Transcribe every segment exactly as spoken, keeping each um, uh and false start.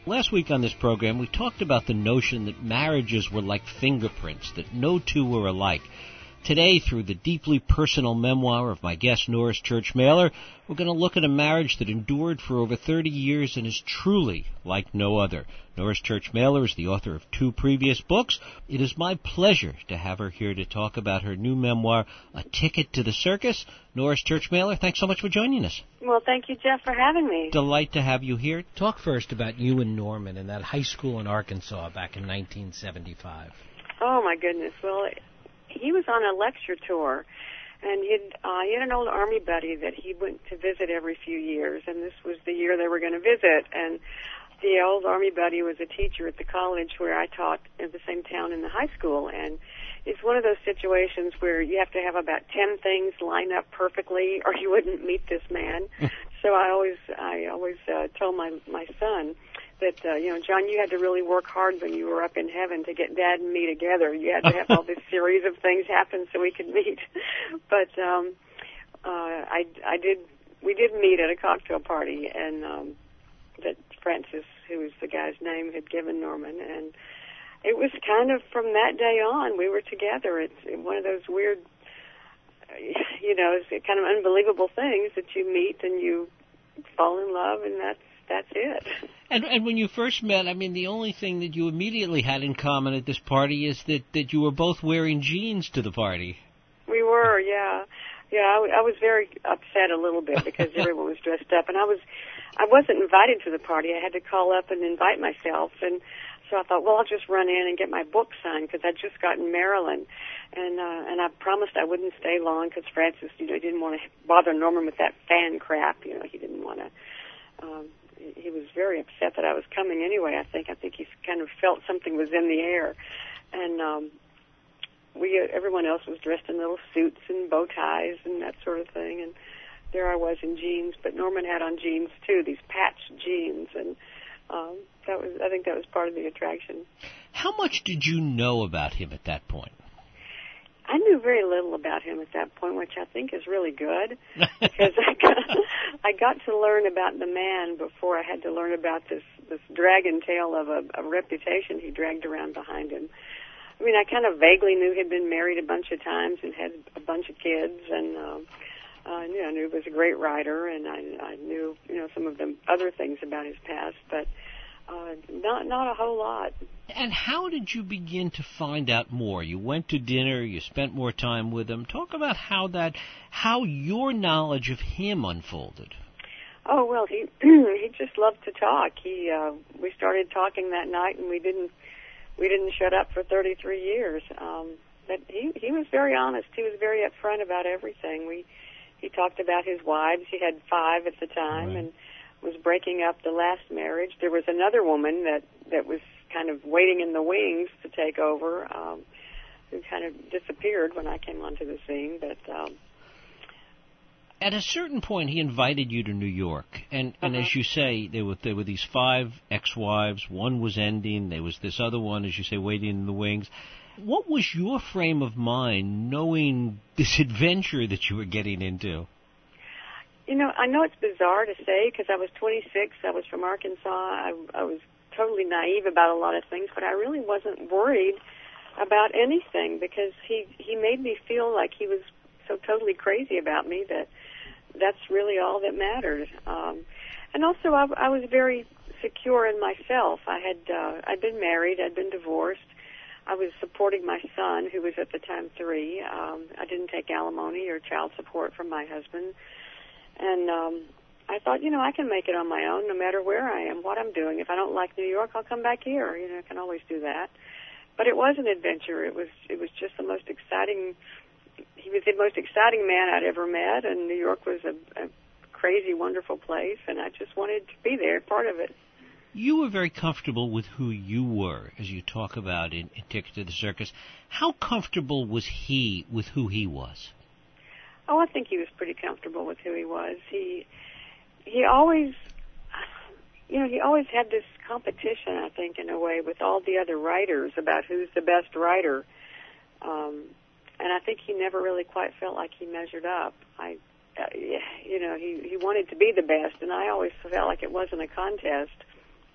Last week on this program, we talked about the notion that marriages were like fingerprints, that no two were alike. Today, through the deeply personal memoir of my guest, Norris Church Mailer, we're going to look at a marriage that endured for over thirty years and is truly like no other. Norris Church Mailer is the author of two previous books. It is my pleasure to have her here to talk about her new memoir, A Ticket to the Circus. Norris Church Mailer, thanks so much for joining us. Well, thank you, Jeff, for having me. Delight to have you here. Talk first about you and Norman in that high school in Arkansas back in nineteen seventy-five. Oh, my goodness. Well, he was on a lecture tour, and he'd, uh, he had an old Army buddy that he went to visit every few years, and this was the year they were going to visit. And the old Army buddy was a teacher at the college where I taught in the same town in the high school, and it's one of those situations where you have to have about ten things line up perfectly, or you wouldn't meet this man. So I always, I always uh, told my my son that, uh, you know, John, you had to really work hard when you were up in heaven to get Dad and me together. You had to have all this series of things happen so we could meet. But um, uh, I, I did, we did meet at a cocktail party, and um, that Francis, who was the guy's name, had given Norman, and it was kind of from that day on we were together. It's one of those weird, you know, it's kind of unbelievable things that you meet and you fall in love, and that's that's it. And, and when you first met, I mean, the only thing that you immediately had in common at this party is that, that you were both wearing jeans to the party. We were, yeah. Yeah, I, I was very upset a little bit because everyone was dressed up, and I was, I wasn't invited to the party. I had to call up and invite myself, and so I thought, well, I'll just run in and get my book signed because I'd just gotten Maryland, and uh, and I promised I wouldn't stay long because Francis, you know, he didn't want to bother Norman with that fan crap. You know, he didn't want to. Um, he was very upset that I was coming anyway. I think I think he kind of felt something was in the air, and um, we uh, everyone else was dressed in little suits and bow ties and that sort of thing, and there I was in jeans. But Norman had on jeans too, these patched jeans, and um, that was I think that was part of the attraction. How much did you know about him at that point? I knew very little about him at that point, which I think is really good, because I got, I got to learn about the man before I had to learn about this, this dragon tail of a, a reputation he dragged around behind him. I mean, I kind of vaguely knew he'd been married a bunch of times and had a bunch of kids, and um, I knew I knew he was a great writer, and I, I knew, you know, some of the other things about his past, but uh, not not a whole lot. And how did you begin to find out more? You went to dinner, you spent more time with him. Talk about how that, how your knowledge of him unfolded. Oh, well, he he just loved to talk. He uh, we started talking that night, and we didn't we didn't shut up for thirty-three years. Um, but he he was very honest. He was very upfront about everything. We he talked about his wives. He had five at the time, right, and was breaking up the last marriage. There was another woman that that was kind of waiting in the wings to take over, um, who kind of disappeared when I came onto the scene. But um, at a certain point, he invited you to New York, and, and uh-huh. as you say, there were there were these five ex-wives. One was ending. There was this other one, as you say, waiting in the wings. What was your frame of mind, knowing this adventure that you were getting into? You know, I know it's bizarre to say because I was twenty-six. I was from Arkansas. I, I was totally naive about a lot of things, but I really wasn't worried about anything because he he made me feel like he was so totally crazy about me that that's really all that mattered. Um, and also, I, I was very secure in myself. I had uh, I'd been married. I'd been divorced. I was supporting my son, who was at the time three. Um, I didn't take alimony or child support from my husband. And um, I thought, you know, I can make it on my own no matter where I am, what I'm doing. If I don't like New York, I'll come back here. You know, I can always do that. But it was an adventure. It was it was just the most exciting. He was the most exciting man I'd ever met, and New York was a, a crazy, wonderful place, and I just wanted to be there, part of it. You were very comfortable with who you were, as you talk about in, in Ticket to the Circus. How comfortable was he with who he was? Oh, I think he was pretty comfortable with who he was. He he always, you know, he always had this competition, I think, in a way, with all the other writers about who's the best writer. Um, and I think he never really quite felt like he measured up. I, uh, you know, he, he wanted to be the best, and I always felt like it wasn't a contest.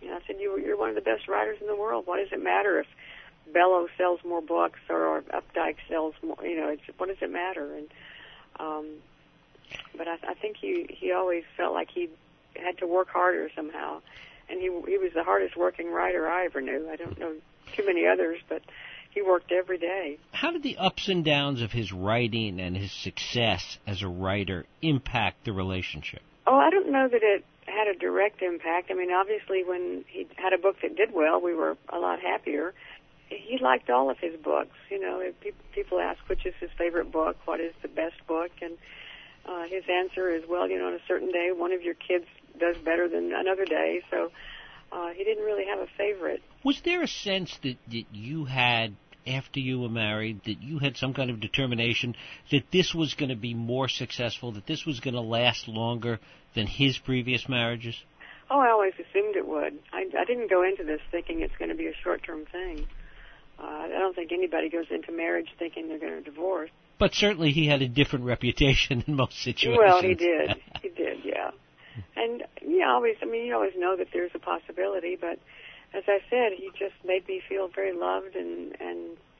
You know, I said, you, you're one of the best writers in the world. Why does it matter if Bellow sells more books or Updike sells more? You know, it's, what does it matter? And um, but I, I think he he always felt like he had to work harder somehow, and he he was the hardest working writer I ever knew. I don't know too many others, but he worked every day. How did the ups and downs of his writing and his success as a writer impact the relationship? Oh, I don't know that it had a direct impact. I mean, obviously, when he had a book that did well, we were a lot happier. He liked all of his books. You know, if people ask which is his favorite book, what is the best book, and uh, his answer is, well, you know, on a certain day, one of your kids does better than another day. So uh, he didn't really have a favorite. Was there a sense that, that you had, after you were married, that you had some kind of determination that this was going to be more successful, that this was going to last longer than his previous marriages? Oh, I always assumed it would. I, I didn't go into this thinking it's going to be a short-term thing. Uh, I don't think anybody goes into marriage thinking they're going to divorce. But certainly he had a different reputation in most situations. Well, he did. He did, yeah. And, yeah, always, I mean, you always know that there's a possibility, but as I said, he just made me feel very loved and, and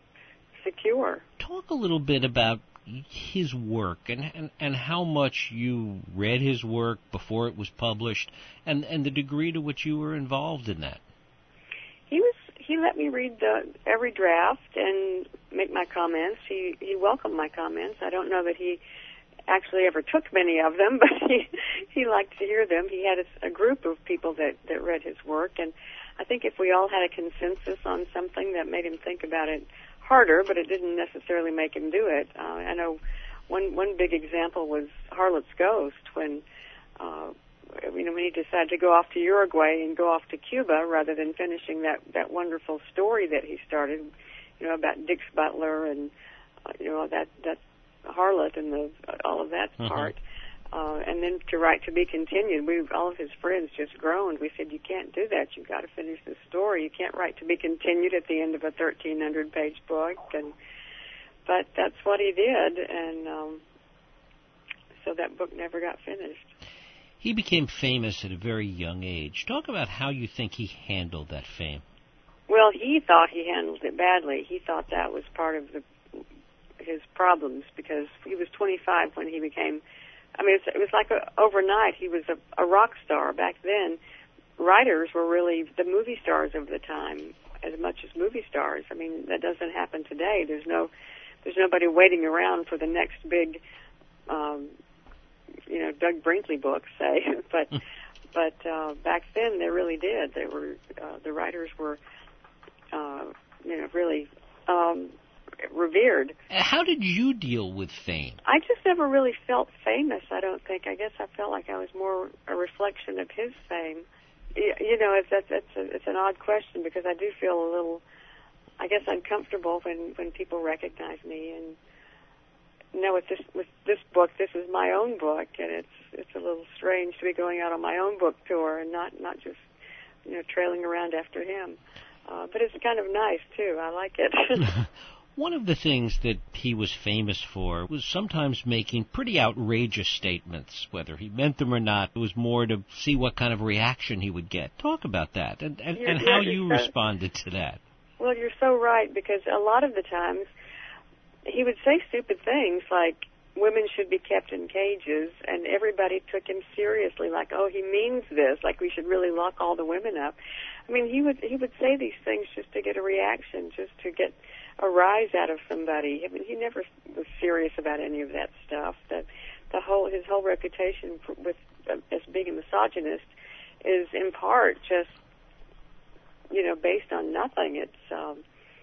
secure. Talk a little bit about his work and, and and how much you read his work before it was published, and, and the degree to which you were involved in that. He was he let me read the, every draft and make my comments. He he welcomed my comments. I don't know that he actually ever took many of them, but he he liked to hear them. He had a, a group of people that, that read his work, and I think if we all had a consensus on something, that made him think about it harder, but it didn't necessarily make him do it. Uh, I know one one big example was Harlot's Ghost, when uh, you know when he decided to go off to Uruguay and go off to Cuba rather than finishing that that wonderful story that he started, you know, about Dix Butler and uh, you know that that Harlot and the all of that mm-hmm. part. Uh, and then to write To Be Continued, we all of his friends just groaned. We said, you can't do that. You've got to finish the story. You can't write To Be Continued at the end of a thirteen hundred page book. And but that's what he did, and um, so that book never got finished. He became famous at a very young age. Talk about how you think he handled that fame. Well, he thought he handled it badly. He thought that was part of the, his problems, because he was twenty-five when he became I mean, it was like a, overnight. He was a, a rock star. Back then, writers were really the movie stars of the time, as much as movie stars. I mean, that doesn't happen today. There's no, there's nobody waiting around for the next big, um, you know, Doug Brinkley book, say. but, but uh, back then, they really did. They were uh, the writers were, uh, you know, really. Um, revered. How did you deal with fame? I just never really felt famous, I don't think. I guess I felt like I was more a reflection of his fame. You know, it's, it's, it's, a, it's an odd question, because I do feel a little, I guess, uncomfortable when, when people recognize me. And you know, with this with this book, this is my own book, and it's it's a little strange to be going out on my own book tour and not, not just, you know, trailing around after him. Uh, but it's kind of nice, too. I like it. One of the things that he was famous for was sometimes making pretty outrageous statements, whether he meant them or not. It was more to see what kind of reaction he would get. Talk about that, and, and, and how you so, responded to that. Well, you're so right, because a lot of the times he would say stupid things like women should be kept in cages, and everybody took him seriously, like, oh, he means this, like we should really lock all the women up. I mean, he would he would say these things just to get a reaction, just to get a rise out of somebody. I mean, he never was serious about any of that stuff. That the whole his whole reputation for, with uh, as being a misogynist is in part just, you know, based on nothing. It's um,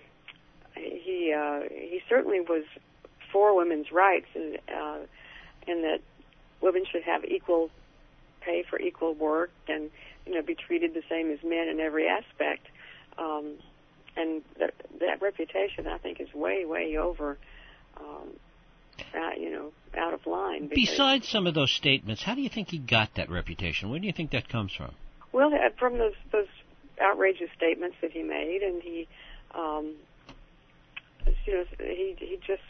he uh, he certainly was for women's rights, and uh, and that women should have equal pay for equal work, and you know, be treated the same as men in every aspect. Um, and that, that reputation, I think, is way, way over, um, uh, you know, out of line. Besides some of those statements, how do you think he got that reputation? Where do you think that comes from? Well, from those those outrageous statements that he made, and he, um, you know, he he just,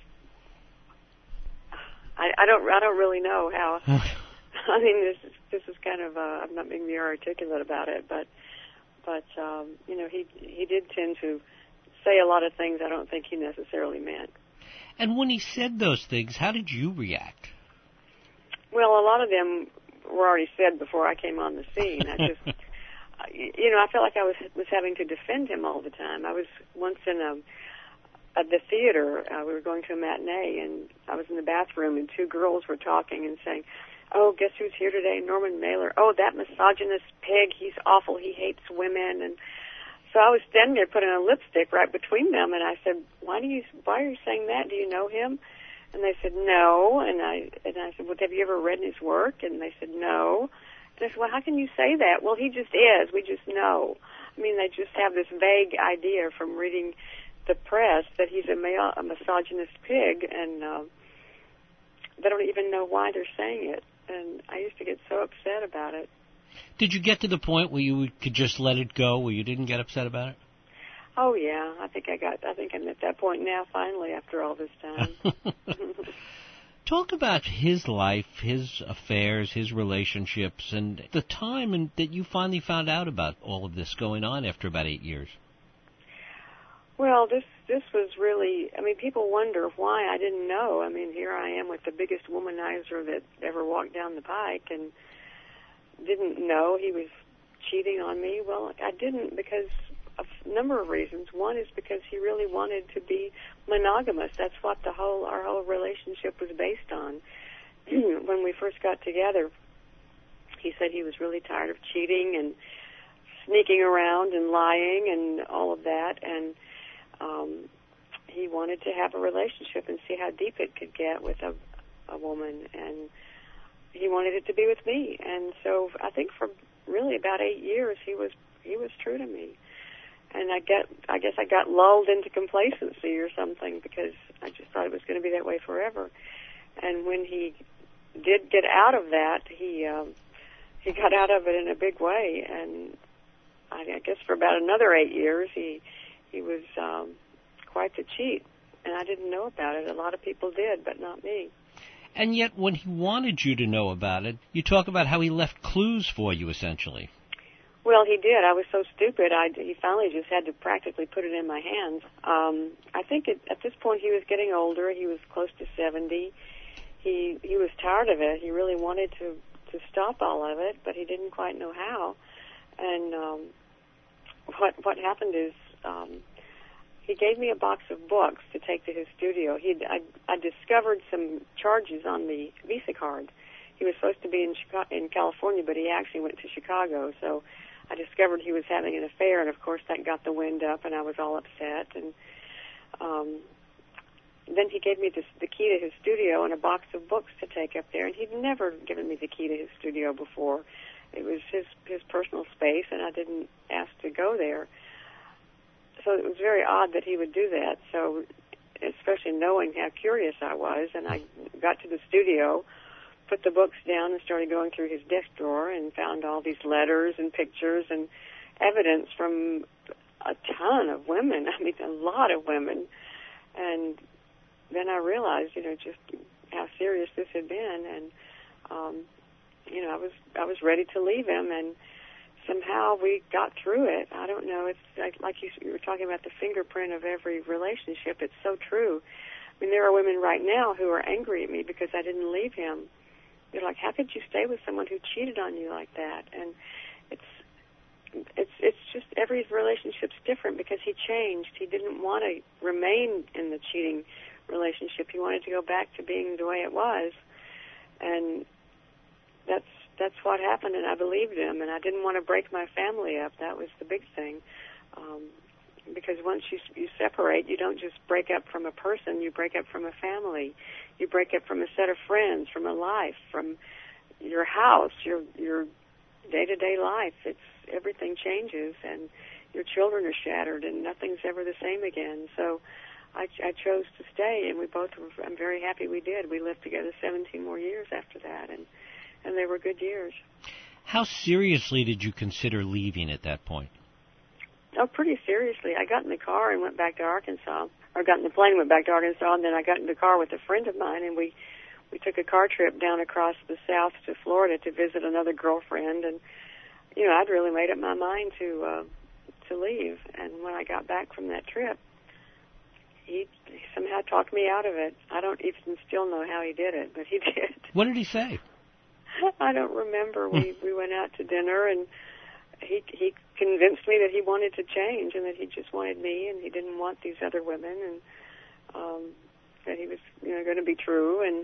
I, I don't I don't really know how. I mean, this is this is kind of uh, I'm not being very articulate about it, but but um, you know, he he did tend to say a lot of things I don't think he necessarily meant. And when he said those things, how did you react? Well, a lot of them were already said before I came on the scene. I just, you know, I felt like I was was having to defend him all the time. I was once in a at the theater. Uh, we were going to a matinee, and I was in the bathroom, and two girls were talking and saying, "Oh, guess who's here today? Norman Mailer. Oh, that misogynist pig. He's awful. He hates women." And so I was standing there putting a lipstick right between them, and I said, "Why do you? Why are you saying that? Do you know him?" And they said, "No." And I and I said, "Well, have you ever read his work?" And they said, "No." And I said, "Well, how can you say that?" "Well, he just is. We just know." I mean, they just have this vague idea from reading the press that he's a, male, a misogynist pig, and uh, they don't even know why they're saying it. And I used to get so upset about it. Did you get to the point where you could just let it go, where you didn't get upset about it? Oh yeah, I think I got. I think I'm at that point now. Finally, after all this time. Talk about his life, his affairs, his relationships, and the time and that you finally found out about all of this going on after about eight years. Well, this this was really. I mean, people wonder why I didn't know. I mean, here I am with the biggest womanizer that ever walked down the pike, and didn't know he was cheating on me. Well, I didn't because of a number of reasons. One is because he really wanted to be monogamous. That's what the whole our whole relationship was based on. When we first got together, he said he was really tired of cheating and sneaking around and lying and all of that, and um, he wanted to have a relationship and see how deep it could get with a, a woman, and he wanted it to be with me. And so I think for really about eight years he was he was true to me. And I get, I guess I got lulled into complacency or something because I just thought it was going to be that way forever. And when he did get out of that, he um, he got out of it in a big way. And I, I guess for about another eight years, he he was um, quite the cheat. And I didn't know about it. A lot of people did, but not me. And yet, when he wanted you to know about it, you talk about how he left clues for you, essentially. Well, he did. I was so stupid. I, he finally just had to practically put it in my hands. Um, I think it, at this point he was getting older. He was close to seventy. He he was tired of it. He really wanted to, to stop all of it, but he didn't quite know how. And um, what what happened is um, he gave me a box of books to take to his studio. He I, I discovered some charges on the Visa card. He was supposed to be in Chicago, in California, but he actually went to Chicago. So I discovered he was having an affair, and of course that got the wind up, and I was all upset. And um, then he gave me this, the key to his studio and a box of books to take up there, and he'd never given me the key to his studio before. It was his his personal space, and I didn't ask to go there. So it was very odd that he would do that. So, especially knowing how curious I was, and I got to the studio, put the books down and started going through his desk drawer and found all these letters and pictures and evidence from a ton of women. I mean, a lot of women. And then I realized, you know, just how serious this had been. And, um, you know, I was I was ready to leave him, and somehow we got through it. I don't know. It's like, like you, you were talking about the fingerprint of every relationship. It's so true. I mean, there are women right now who are angry at me because I didn't leave him. They're like, how could you stay with someone who cheated on you like that? And it's it's it's just every relationship's different because he changed. He didn't want to remain in the cheating relationship. He wanted to go back to being the way it was. And that's that's what happened, and I believed him, and I didn't want to break my family up. That was the big thing. Um, because once you you separate, you don't just break up from a person, you break up from a family. You break up from a set of friends, from a life, from your house, your your day-to-day life. It's everything changes, and your children are shattered, and nothing's ever the same again. So I, I chose to stay, and we both were, I'm very happy we did. We lived together seventeen more years after that, and, and they were good years. How seriously did you consider leaving at that point? Oh, pretty seriously. I got in the car and went back to Arkansas. Or got in the plane and went back to Arkansas, and then I got in the car with a friend of mine, and we, we took a car trip down across the south to Florida to visit another girlfriend. And, you know, I'd I'd really made up my mind to uh, to leave. And when I got back from that trip, he, he somehow talked me out of it. I don't even still know how he did it, but he did. What did he say? I don't remember. we we went out to dinner, and he he convinced me that he wanted to change and that he just wanted me and he didn't want these other women, and um, that he was, you know, going to be true. And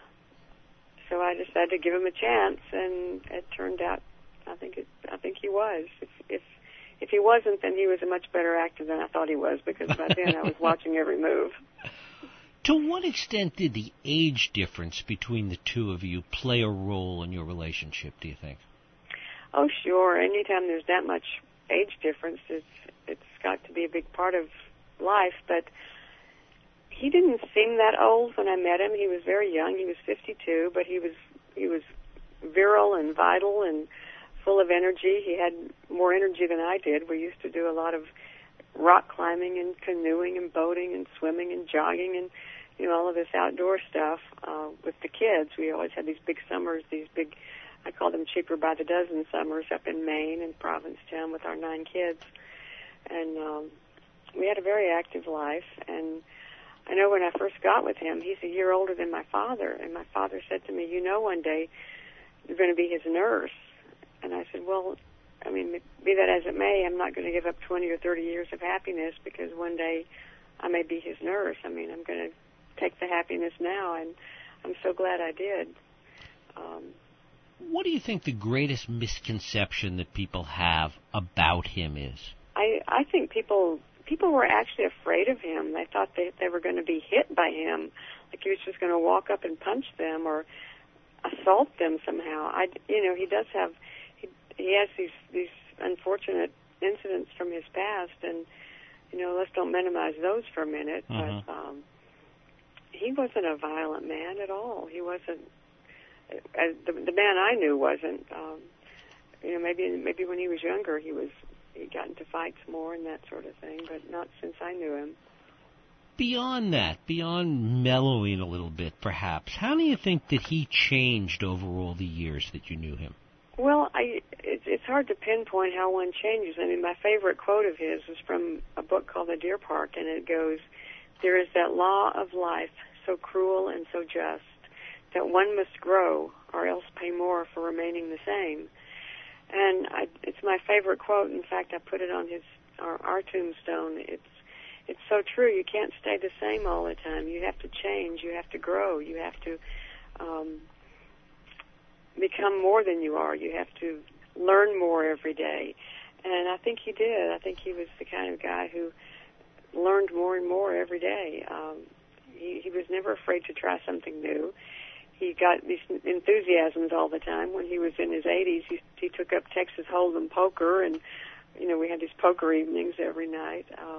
so I decided to give him a chance, and it turned out I think it I think he was. If if if he wasn't, then he was a much better actor than I thought he was, because by then I was watching every move. To what extent did the age difference between the two of you play a role in your relationship, do you think? Oh, sure. Anytime there's that much age difference, it's it's got to be a big part of life. But he didn't seem that old when I met him. He was very young. He was fifty-two, but he was he was virile and vital and full of energy. He had more energy than I did. We used to do a lot of rock climbing and canoeing and boating and swimming and jogging and, you know, all of this outdoor stuff uh, with the kids. We always had these big summers, these big, I call them cheaper by the dozen summers up in Maine and Provincetown with our nine kids. And um, we had a very active life. And I know when I first got with him, he's a year older than my father. And my father said to me, you know, one day you're going to be his nurse. And I said, well, I mean, be that as it may, I'm not going to give up twenty or thirty years of happiness because one day I may be his nurse. I mean, I'm going to take the happiness now, and I'm so glad I did. Um, what do you think the greatest misconception that people have about him is? I, I think people people were actually afraid of him. They thought they, they were going to be hit by him, like he was just going to walk up and punch them or assault them somehow. I, you know, he does have... He has these these unfortunate incidents from his past, and, you know, let's don't minimize those for a minute. Mm-hmm. But um, he wasn't a violent man at all. He wasn't. Uh, the, the man I knew wasn't. Um, you know, maybe maybe when he was younger, he was he got into fights more and that sort of thing, but not since I knew him. Beyond that, beyond mellowing a little bit, perhaps, how do you think that he changed over all the years that you knew him? Well, I, it's, it's hard to pinpoint how one changes. I mean, my favorite quote of his was from a book called The Deer Park, and it goes, there is that law of life, so cruel and so just, that one must grow or else pay more for remaining the same. And I, it's my favorite quote. In fact, I put it on his our, our tombstone. It's it's so true. You can't stay the same all the time. You have to change. You have to grow. You have to... Um, become more than you are. You have to learn more every day. And I think he did. I think he was the kind of guy who learned more and more every day. Um, he, he was never afraid to try something new. He got these enthusiasms all the time. When he was in his eighties, he, he took up Texas Hold'em poker, and, you know, we had these poker evenings every night. Um,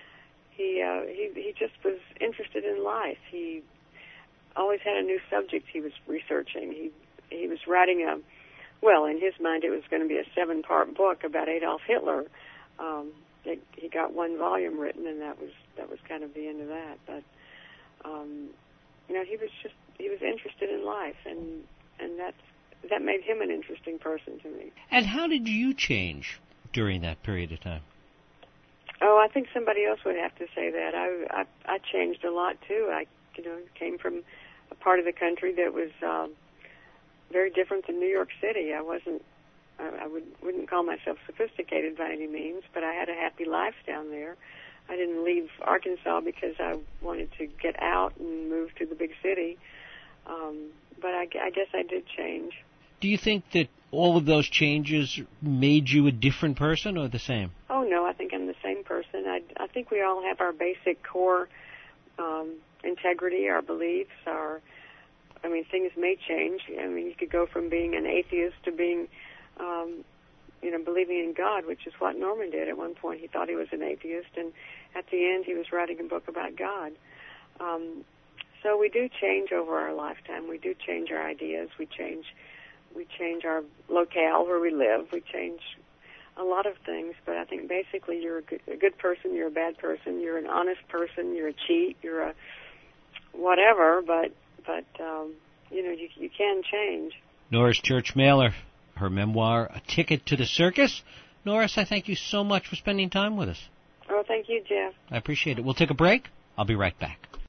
he, uh, he, he just was interested in life. He always had a new subject he was researching. He He was writing a, well, in his mind it was going to be a seven-part book about Adolf Hitler. Um, it, he got one volume written, and that was that was kind of the end of that. But um, you know, he was just he was interested in life, and and that's that made him an interesting person to me. And how did you change during that period of time? Oh, I think somebody else would have to say that. I I, I changed a lot too. I you know came from a part of the country that was. Um, very different than New York City. I wasn't, I, I would, wouldn't call myself sophisticated by any means, but I had a happy life down there. I didn't leave Arkansas because I wanted to get out and move to the big city. Um, but I, I guess I did change. Do you think that all of those changes made you a different person or the same? Oh, no, I think I'm the same person. I, I think we all have our basic core um, integrity, our beliefs, our I mean, things may change. I mean, you could go from being an atheist to being, um, you know, believing in God, which is what Norman did. At one point, he thought he was an atheist, and at the end, he was writing a book about God. Um, so we do change over our lifetime. We do change our ideas. We change, we change our locale where we live. We change a lot of things. But I think basically, you're a good, a good person. You're a bad person. You're an honest person. You're a cheat. You're a whatever. But But, um, you know, you, you can change. Norris Church Mailer, her memoir, A Ticket to the Circus. Norris, I thank you so much for spending time with us. Oh, thank you, Jeff. I appreciate it. We'll take a break. I'll be right back.